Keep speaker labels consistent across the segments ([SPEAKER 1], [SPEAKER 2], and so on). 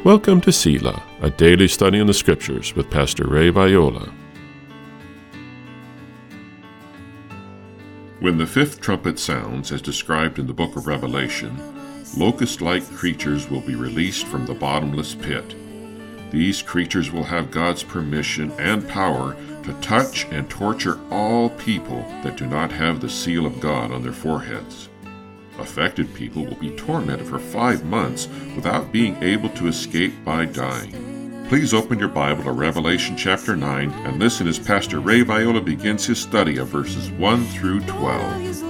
[SPEAKER 1] Welcome to Selah, a daily study in the Scriptures with Pastor Ray Viola. When the fifth trumpet sounds, as described in the book of Revelation, locust-like creatures will be released from the bottomless pit. These creatures will have God's permission and power to touch and torture all people that do not have the seal of God on their foreheads. Affected people will be tormented for 5 months without being able to escape by dying. Please open your Bible to Revelation chapter 9 and listen as Pastor Ray Viola begins his study of verses 1 through 12.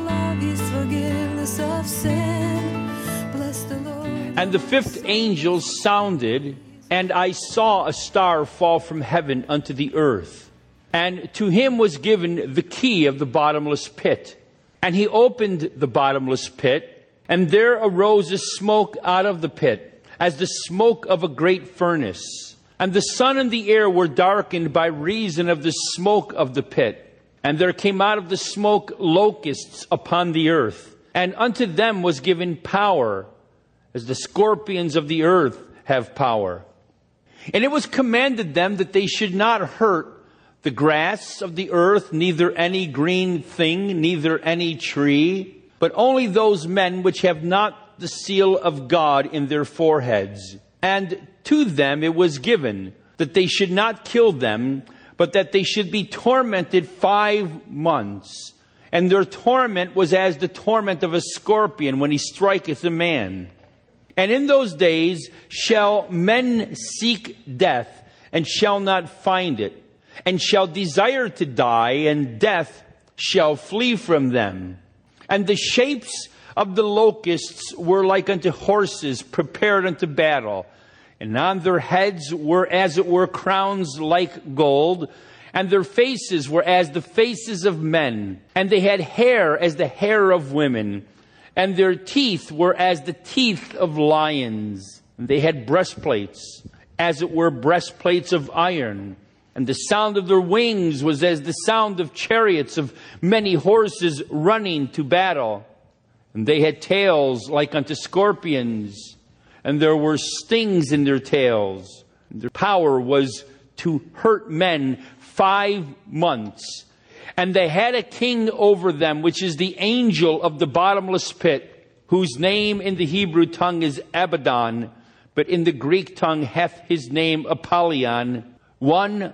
[SPEAKER 2] And the fifth angel sounded, and I saw a star fall from heaven unto the earth. And to him was given the key of the bottomless pit. And he opened the bottomless pit, and there arose a smoke out of the pit, as the smoke of a great furnace. And the sun and the air were darkened by reason of the smoke of the pit. And there came out of the smoke locusts upon the earth. And unto them was given power, as the scorpions of the earth have power. And it was commanded them that they should not hurt the grass of the earth, neither any green thing, neither any tree, but only those men which have not the seal of God in their foreheads. And to them it was given that they should not kill them, but that they should be tormented 5 months. And their torment was as the torment of a scorpion when he striketh a man. And in those days shall men seek death, and shall not find it, and shall desire to die, and death shall flee from them. And the shapes of the locusts were like unto horses prepared unto battle. And on their heads were as it were crowns like gold, and their faces were as the faces of men. And they had hair as the hair of women, and their teeth were as the teeth of lions. And they had breastplates, as it were breastplates of iron. And the sound of their wings was as the sound of chariots of many horses running to battle. And they had tails like unto scorpions, and there were stings in their tails. And their power was to hurt men 5 months. And they had a king over them, which is the angel of the bottomless pit, whose name in the Hebrew tongue is Abaddon, but in the Greek tongue hath his name Apollyon. One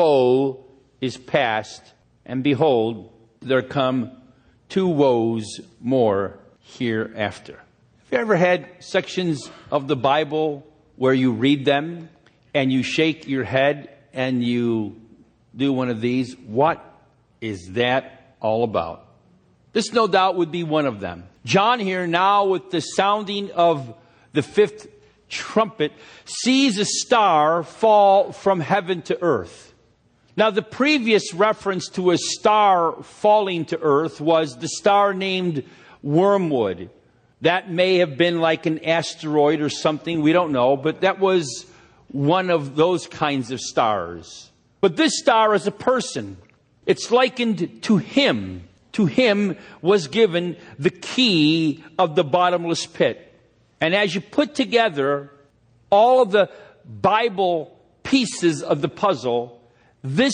[SPEAKER 2] woe is past, and behold, there come 2 woes more hereafter. Have you ever had sections of the Bible where you read them and you shake your head and you do one of these? What is that all about? This no doubt would be one of them. John here now, with the sounding of the fifth trumpet, sees a star fall from heaven to earth. Now, the previous reference to a star falling to earth was the star named Wormwood. That may have been like an asteroid or something, we don't know, but that was one of those kinds of stars. But this star is a person. It's likened to him. To him was given the key of the bottomless pit. And as you put together all of the Bible pieces of the puzzle, this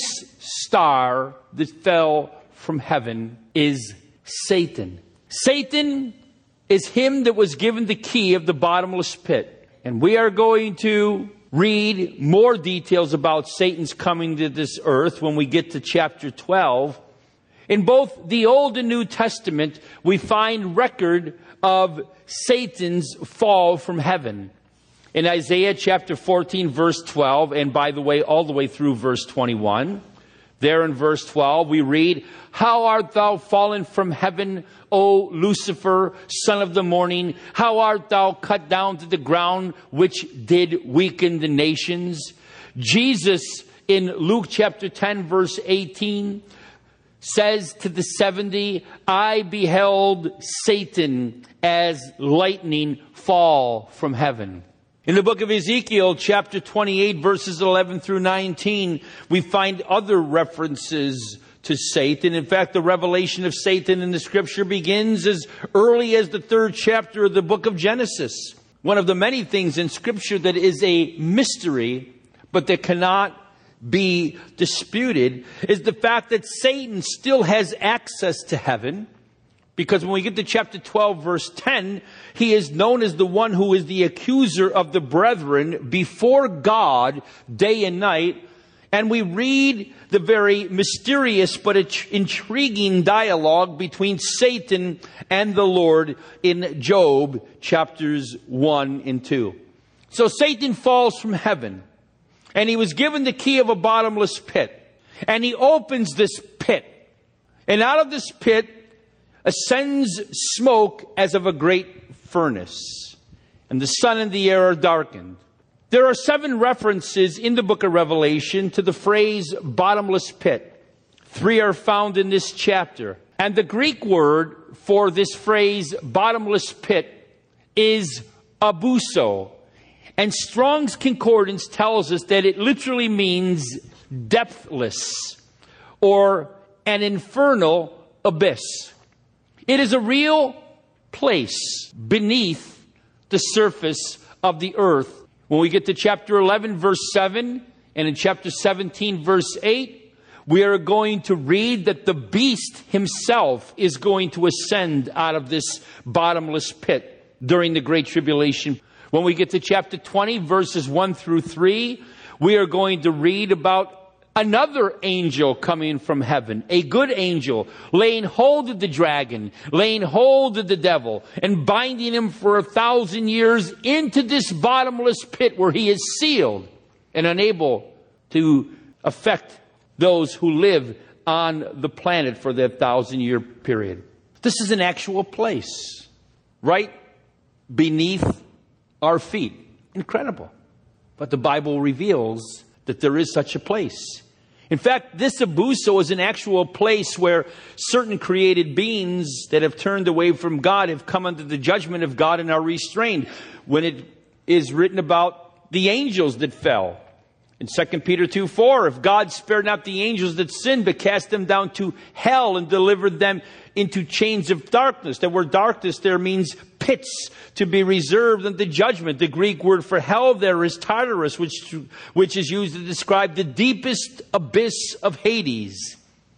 [SPEAKER 2] star that fell from heaven is Satan. Satan is him that was given the key of the bottomless pit. And we are going to read more details about Satan's coming to this earth when we get to chapter 12. In both the Old and New Testament, we find record of Satan's fall from heaven. In Isaiah chapter 14, verse 12, and by the way, all the way through verse 21, there in verse 12, we read, "How art thou fallen from heaven, O Lucifer, son of the morning? How art thou cut down to the ground, which did weaken the nations?" Jesus, in Luke chapter 10, verse 18, says to the 70, "I beheld Satan as lightning fall from heaven." In the book of Ezekiel, chapter 28, verses 11 through 19, we find other references to Satan. In fact, the revelation of Satan in the scripture begins as early as the 3rd chapter of the book of Genesis. one of the many things in Scripture that is a mystery, but that cannot be disputed, is the fact that Satan still has access to heaven. Because when we get to chapter 12, verse 10, he is known as the one who is the accuser of the brethren before God day and night. And we read the very mysterious but intriguing dialogue between Satan and the Lord in Job chapters 1 and 2. So Satan falls from heaven, and he was given the key of a bottomless pit. And he opens this pit. And out of this pit ascends smoke as of a great furnace. And the sun and the air are darkened. There are 7 references in the book of Revelation to the phrase bottomless pit. 3 are found in this chapter. And the Greek word for this phrase bottomless pit is abuso. And Strong's Concordance tells us that it literally means depthless or an infernal abyss. It is a real place beneath the surface of the earth. When we get to chapter 11, verse 7, and in chapter 17, verse 8, we are going to read that the beast himself is going to ascend out of this bottomless pit during the Great Tribulation. When we get to chapter 20, verses 1 through 3, we are going to read about another angel coming from heaven, a good angel, laying hold of the dragon, laying hold of the devil, and binding him for 1,000 years into this bottomless pit where he is sealed and unable to affect those who live on the planet for that 1,000-year period. This is an actual place right beneath our feet. Incredible. But the Bible reveals that there is such a place. In fact, this abuso is an actual place where certain created beings that have turned away from God have come under the judgment of God and are restrained. When it is written about the angels that fell. In 2 Peter 2:4, if God spared not the angels that sinned, but cast them down to hell and delivered them into chains of darkness. That word darkness there means pits to be reserved unto judgment. The Greek word for hell there is Tartarus, which is used to describe the deepest abyss of Hades.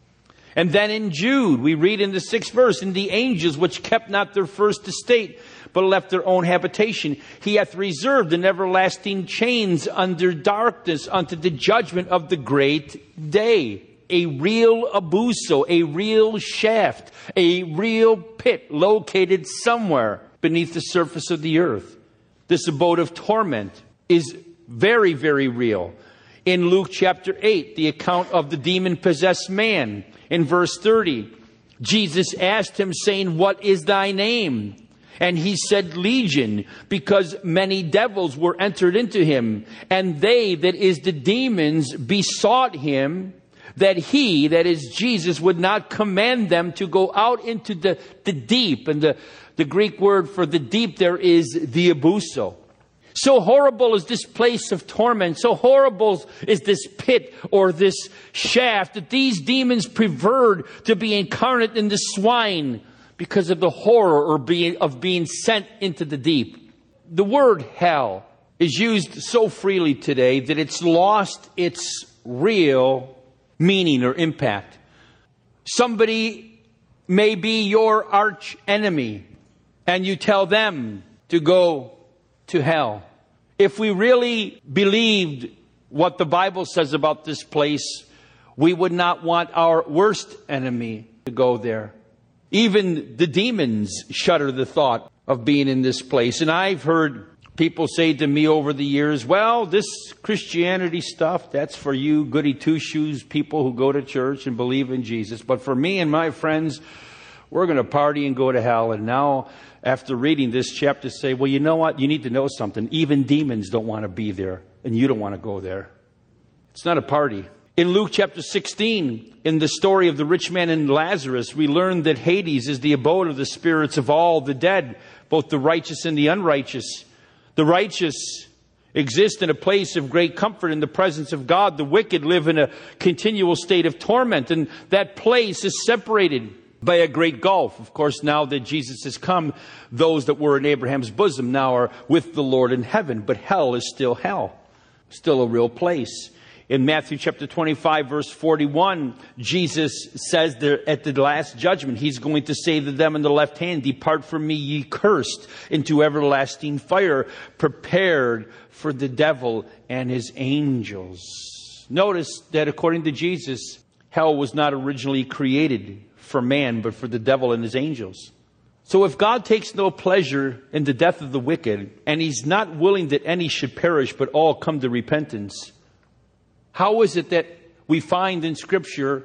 [SPEAKER 2] And then in Jude, we read in the 6th verse, and the angels which kept not their first estate, but left their own habitation, he hath reserved in everlasting chains under darkness unto the judgment of the great day. A real abuso, a real shaft, a real pit located somewhere beneath the surface of the earth. This abode of torment is very, very real. In Luke chapter 8, the account of the demon-possessed man, in verse 30, Jesus asked him, saying, "What is thy name?" And he said, "Legion," because many devils were entered into him. And they, that is the demons, besought him that he, that is Jesus, would not command them to go out into the deep. And the Greek word for the deep there is the abuso. So horrible is this place of torment. So horrible is this pit or this shaft that these demons preferred to be incarnate in the swine because of the horror of being sent into the deep. The word hell is used so freely today that it's lost its real meaning or impact. Somebody may be your arch enemy and you tell them to go to hell. If we really believed what the Bible says about this place, we would not want our worst enemy to go there. Even the demons shudder the thought of being in this place. And I've heard people say to me over the years, well, this Christianity stuff, that's for you goody two-shoes people who go to church and believe in Jesus. But for me and my friends, we're going to party and go to hell. And now, after reading this chapter, say, well, you know what? You need to know something. Even demons don't want to be there, and you don't want to go there. It's not a party. In Luke chapter 16, in the story of the rich man and Lazarus, we learn that Hades is the abode of the spirits of all the dead, both the righteous and the unrighteous. The righteous exist in a place of great comfort in the presence of God. The wicked live in a continual state of torment, and that place is separated by a great gulf. Of course, now that Jesus has come, those that were in Abraham's bosom now are with the Lord in heaven. But hell is still hell, still a real place. In Matthew chapter 25, verse 41, Jesus says there at the last judgment, He's going to say to them on the left hand, "Depart from me, ye cursed, into everlasting fire, prepared for the devil and his angels." Notice that according to Jesus, hell was not originally created for man, but for the devil and his angels. So if God takes no pleasure in the death of the wicked, and He's not willing that any should perish, but all come to repentance, how is it that we find in Scripture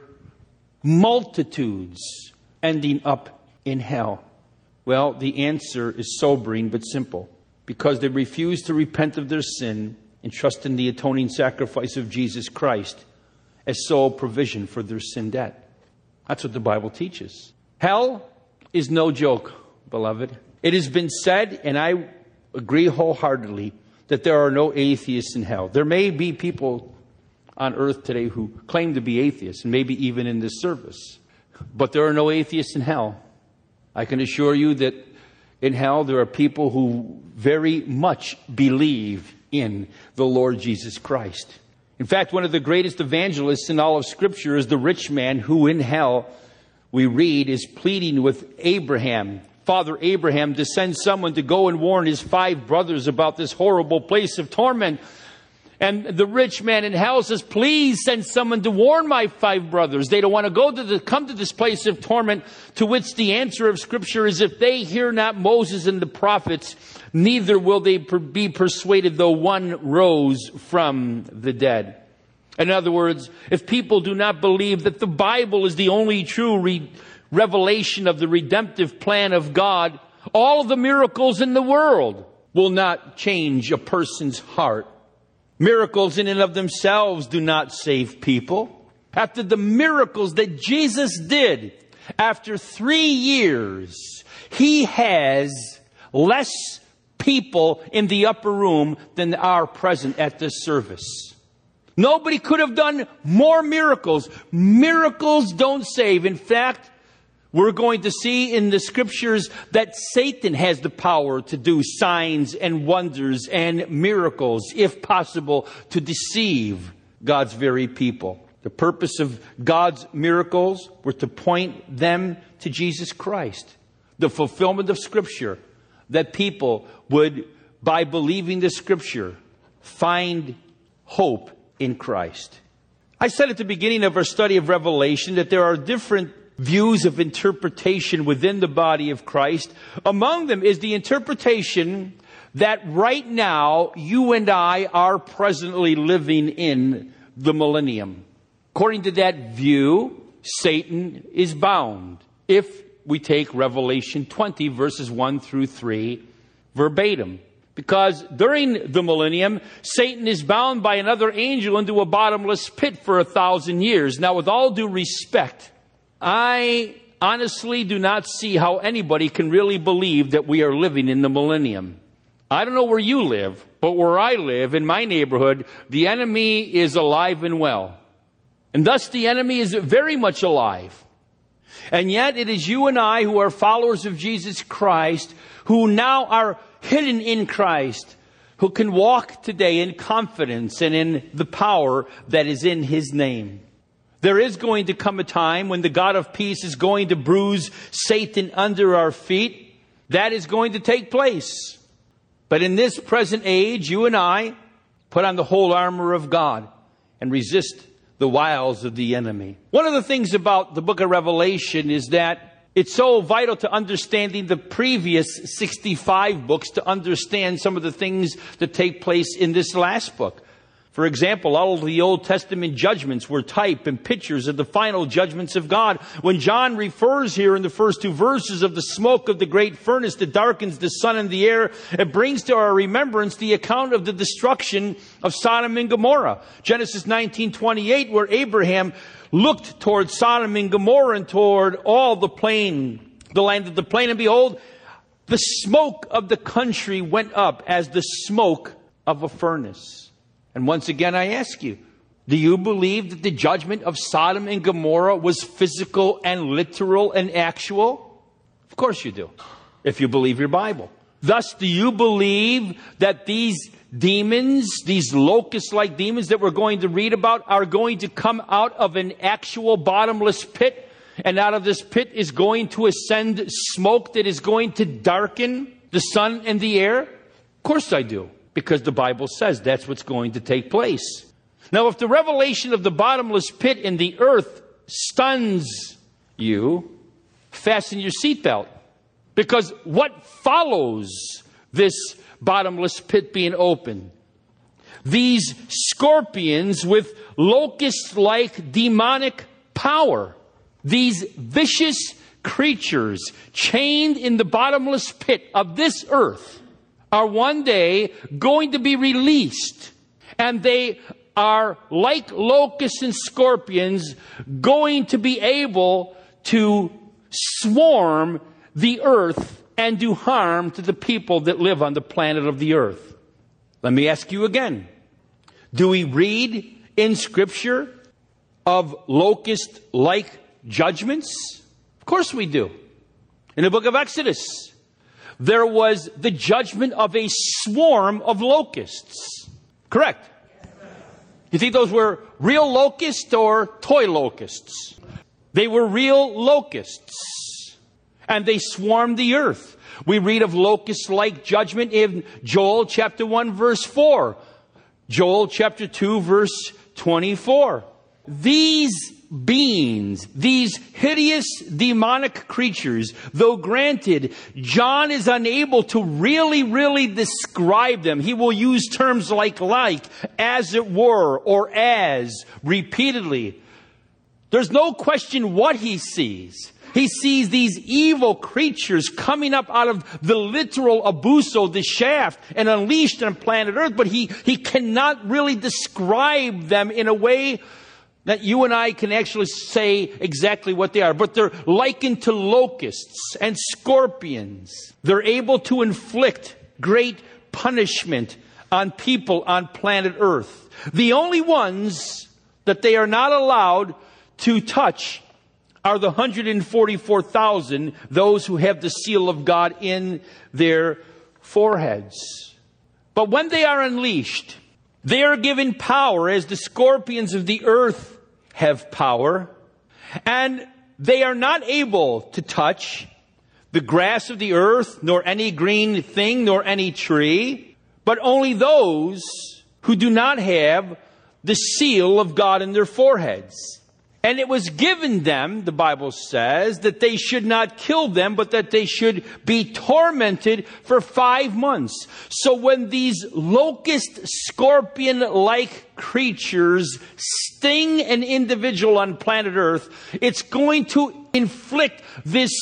[SPEAKER 2] multitudes ending up in hell? Well, the answer is sobering but simple. Because they refuse to repent of their sin and trust in the atoning sacrifice of Jesus Christ as sole provision for their sin debt. That's what the Bible teaches. Hell is no joke, beloved. It has been said, and I agree wholeheartedly, that there are no atheists in hell. There may be people on earth today who claim to be atheists, and maybe even in this service. But there are no atheists in hell. I can assure you that in hell there are people who very much believe in the Lord Jesus Christ. In fact, one of the greatest evangelists in all of Scripture is the rich man who in hell, we read, is pleading with Abraham, Father Abraham, to send someone to go and warn his 5 brothers about this horrible place of torment. And the rich man in hell says, "Please send someone to warn my 5 brothers. They don't want to come to this place of torment." To which the answer of Scripture is, "If they hear not Moses and the prophets, neither will they be persuaded, though one rose from the dead." In other words, if people do not believe that the Bible is the only true revelation of the redemptive plan of God, all of the miracles in the world will not change a person's heart. Miracles in and of themselves do not save people. After the miracles that Jesus did, after 3 years, He has less people in the upper room than are present at this service. Nobody could have done more miracles. Miracles don't save. In fact, we're going to see in the Scriptures that Satan has the power to do signs and wonders and miracles, if possible, to deceive God's very people. The purpose of God's miracles were to point them to Jesus Christ, the fulfillment of Scripture, that people would, by believing the Scripture, find hope in Christ. I said at the beginning of our study of Revelation that there are different views of interpretation within the body of Christ. Among them is the interpretation that right now you and I are presently living in the millennium. According to that view, Satan is bound. If we take Revelation 20 verses 1 through 3 verbatim. Because during the millennium, Satan is bound by another angel into a bottomless pit for 1,000 years. Now, with all due respect, I honestly do not see how anybody can really believe that we are living in the millennium. I don't know where you live, but where I live, in my neighborhood, the enemy is alive and well. And thus the enemy is very much alive. And yet it is you and I who are followers of Jesus Christ, who now are hidden in Christ, who can walk today in confidence and in the power that is in His name. There is going to come a time when the God of peace is going to bruise Satan under our feet. That is going to take place. But in this present age, you and I put on the whole armor of God and resist the wiles of the enemy. One of the things about the book of Revelation is that it's so vital to understanding the previous 65 books to understand some of the things that take place in this last book. For example, all of the Old Testament judgments were type and pictures of the final judgments of God. When John refers here in the first 2 verses of the smoke of the great furnace that darkens the sun and the air, it brings to our remembrance the account of the destruction of Sodom and Gomorrah. Genesis 19:28, where Abraham looked toward Sodom and Gomorrah and toward all the plain, the land of the plain, and behold, the smoke of the country went up as the smoke of a furnace. And once again, I ask you, Do you believe that the judgment of Sodom and Gomorrah was physical and literal and actual? Of course you do, if you believe your Bible. Thus, do you believe that these demons, these locust-like demons that we're going to read about, are going to come out of an actual bottomless pit? And out of this pit is going to ascend smoke that is going to darken the sun and the air? Of course I do, because the Bible says that's what's going to take place. Now, if the revelation of the bottomless pit in the earth stuns you, fasten your seatbelt. Because what follows this bottomless pit being open? These scorpions with locust-like demonic power. These vicious creatures chained in the bottomless pit of this earth are one day going to be released. And they are, like locusts and scorpions, going to be able to swarm the earth and do harm to the people that live on the planet of the earth. Let me ask you again. Do we read in Scripture of locust-like judgments? Of course we do. In the book of Exodus, there was the judgment of a swarm of locusts. Correct? You think those were real locusts or toy locusts? They were real locusts. And they swarmed the earth. We read of locust-like judgment in Joel chapter 1 verse 4. Joel chapter 2 verse 24. These beings, these hideous demonic creatures, though granted, John is unable to really describe them. He will use terms like, as it were, or as, repeatedly. There's no question what he sees. He sees these evil creatures coming up out of the literal abuso, the shaft, and unleashed on planet Earth, but he cannot really describe them in a way that you and I can actually say exactly what they are. But they're likened to locusts and scorpions. They're able to inflict great punishment on people on planet Earth. The only ones that they are not allowed to touch are the 144,000, those who have the seal of God in their foreheads. But when they are unleashed, they are given power as the scorpions of the earth have power. And they are not able to touch the grass of the earth, nor any green thing, nor any tree, but only those who do not have the seal of God in their foreheads. And it was given them, the Bible says, that they should not kill them, but that they should be tormented for 5 months. So when these locust, scorpion-like creatures sting an individual on planet Earth, it's going to inflict this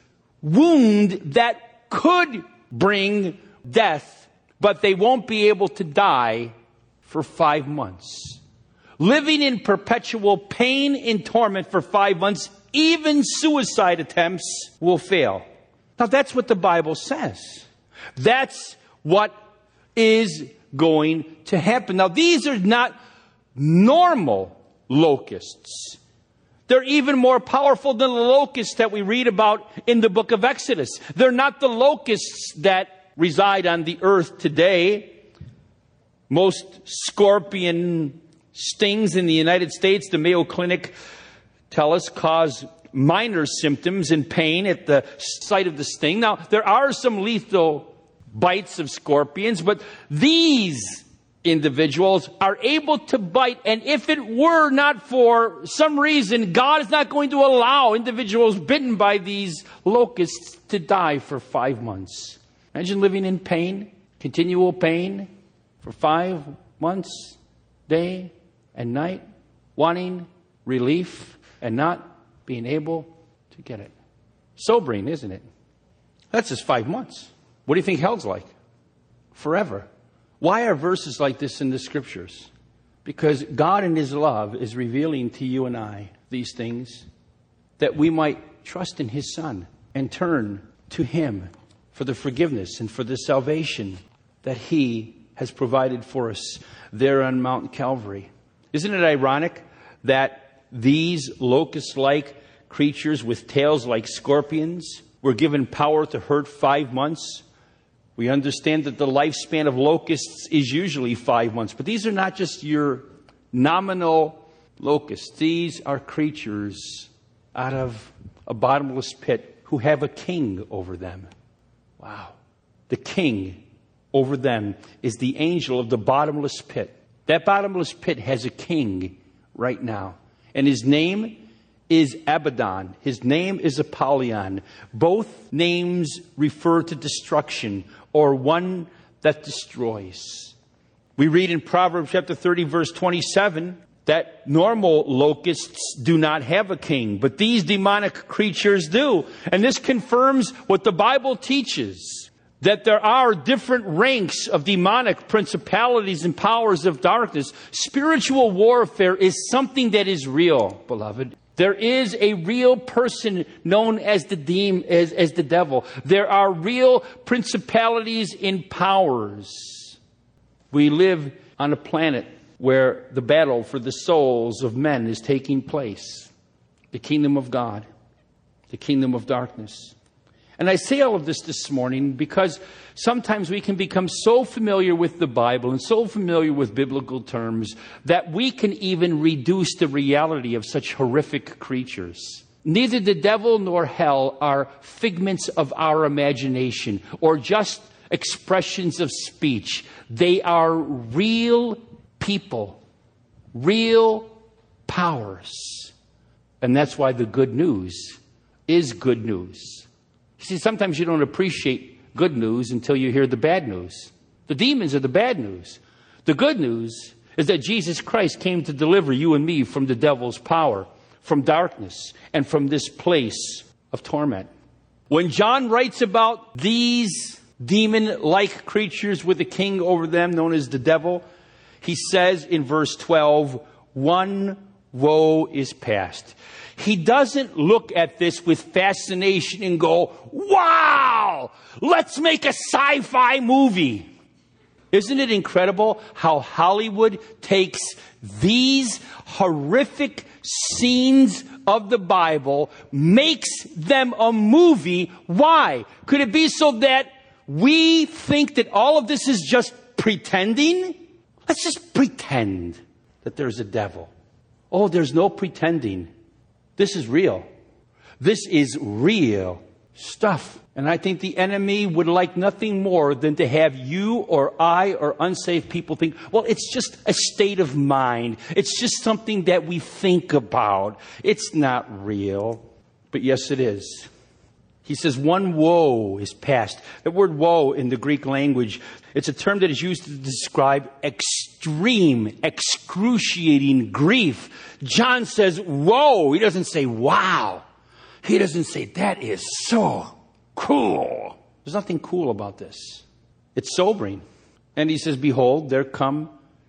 [SPEAKER 2] wound that could bring death, but they won't be able to die for 5 months. Living in perpetual pain and torment for 5 months, even suicide attempts will fail. Now that's what the Bible says. That's what is going to happen. Now these are not normal locusts. They're even more powerful than the locusts that we read about in the book of Exodus. They're not the locusts that reside on the earth today. Most scorpion stings in the United States, the Mayo Clinic tell us, cause minor symptoms and pain at the site of the sting. Now, there are some lethal bites of scorpions, but these individuals are able to bite. And if it were not for some reason, God is not going to allow individuals bitten by these locusts to die for 5 months. Imagine living in pain, continual pain for 5 months, day and night, wanting relief and not being able to get it. Sobering, isn't it? That's just 5 months. What do you think hell's like? Forever. Why are verses like this in the Scriptures? Because God in His love is revealing to you and I these things that we might trust in His Son and turn to Him for the forgiveness and for the salvation that He has provided for us there on Mount Calvary. Isn't it ironic that these locust-like creatures with tails like scorpions were given power to hurt 5 months? We understand that the lifespan of locusts is usually 5 months, but these are not just your nominal locusts. These are creatures out of a bottomless pit who have a king over them. Wow. The king over them is the angel of the bottomless pit. That bottomless pit has a king right now. And his name is Abaddon. His name is Apollyon. Both names refer to destruction, or one that destroys. We read in Proverbs chapter 30, verse 27, that normal locusts do not have a king, but these demonic creatures do. And this confirms what the Bible teaches, that there are different ranks of demonic principalities and powers of darkness. Spiritual warfare is something that is real, beloved. There is a real person known as the devil. There are real principalities and powers. We live on a planet where the battle for the souls of men is taking place. The kingdom of God, the kingdom of darkness. And I say all of this morning because sometimes we can become so familiar with the Bible and so familiar with biblical terms that we can even reduce the reality of such horrific creatures. Neither the devil nor hell are figments of our imagination or just expressions of speech. They are real people, real powers. And that's why the good news is good news. You see, sometimes you don't appreciate good news until you hear the bad news. The demons are the bad news. The good news is that Jesus Christ came to deliver you and me from the devil's power, from darkness, and from this place of torment. When John writes about these demon-like creatures with a king over them known as the devil, he says in verse 12, one woe is past. He doesn't look at this with fascination and go, wow, let's make a sci-fi movie. Isn't it incredible how Hollywood takes these horrific scenes of the Bible, makes them a movie? Why? Could it be so that we think that all of this is just pretending? Let's just pretend that there's a devil. Oh, there's no pretending. This is real. This is real stuff. And I think the enemy would like nothing more than to have you or I or unsaved people think, well, it's just a state of mind. It's just something that we think about. It's not real. But yes, it is. He says one woe is past. The word woe in the Greek language, it's a term that is used to describe extreme, excruciating grief. John says woe. He doesn't say wow. He doesn't say that is so cool. There's nothing cool about this. It's sobering. And he says, behold, there come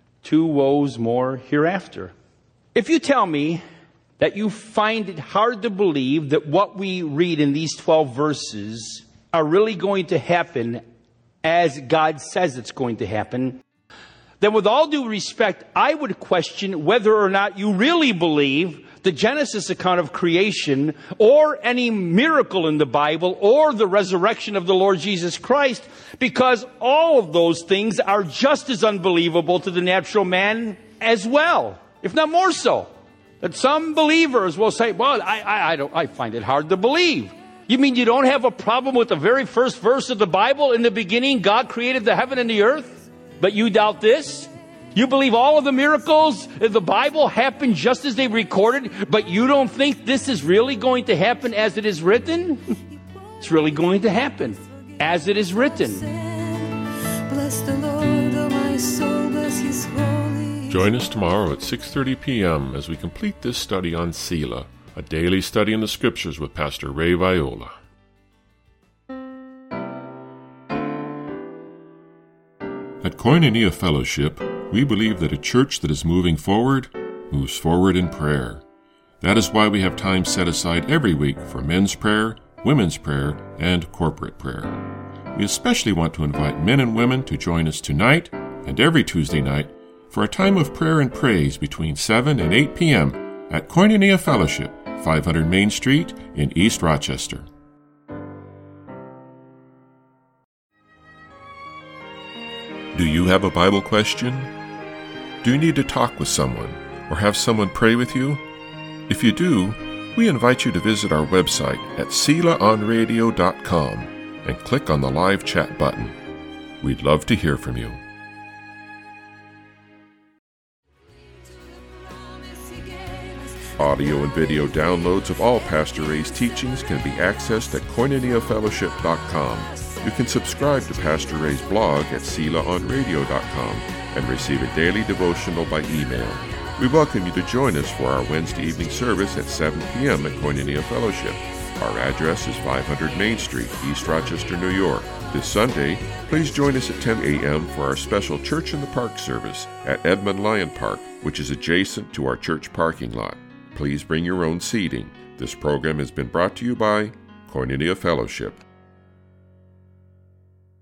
[SPEAKER 2] 2 woes more hereafter. If you tell me that you find it hard to believe that what we read in these 12 verses are really going to happen as God says it's going to happen, then with all due respect, I would question whether or not you really believe the Genesis account of creation or any miracle in the Bible or the resurrection of the Lord Jesus Christ, because all of those things are just as unbelievable to the natural man as well, if not more so. That some believers will say, well, I find it hard to believe. You mean you don't have a problem with the very first verse of the Bible? In the beginning, God created the heaven and the earth, but you doubt this? You believe all of the miracles in the Bible happened just as they recorded, but you don't think this is really going to happen as it is written? It's really going to happen as it is written.
[SPEAKER 3] Bless the Lord, oh my soul, bless his holy.
[SPEAKER 1] Join us tomorrow at 6:30 p.m. as we complete this study on Selah, a daily study in the Scriptures with Pastor Ray Viola. At Koinonia Fellowship, we believe that a church that is moving forward moves forward in prayer. That is why we have time set aside every week for men's prayer, women's prayer, and corporate prayer. We especially want to invite men and women to join us tonight and every Tuesday night for a time of prayer and praise between 7 and 8 p.m. at Koinonia Fellowship, 500 Main Street in East Rochester. Do you have a Bible question? Do you need to talk with someone or have someone pray with you? If you do, we invite you to visit our website at selaonradio.com and click on the live chat button. We'd love to hear from you. Audio and video downloads of all Pastor Ray's teachings can be accessed at koinoniafellowship.com. You can subscribe to Pastor Ray's blog at selaonradio.com and receive a daily devotional by email. We welcome you to join us for our Wednesday evening service at 7 p.m. at Koinonia Fellowship. Our address is 500 Main Street, East Rochester, New York. This Sunday, please join us at 10 a.m. for our special Church in the Park service at Edmund Lyon Park, which is adjacent to our church parking lot. Please bring your own seating. This program has been brought to you by Koinonia Fellowship.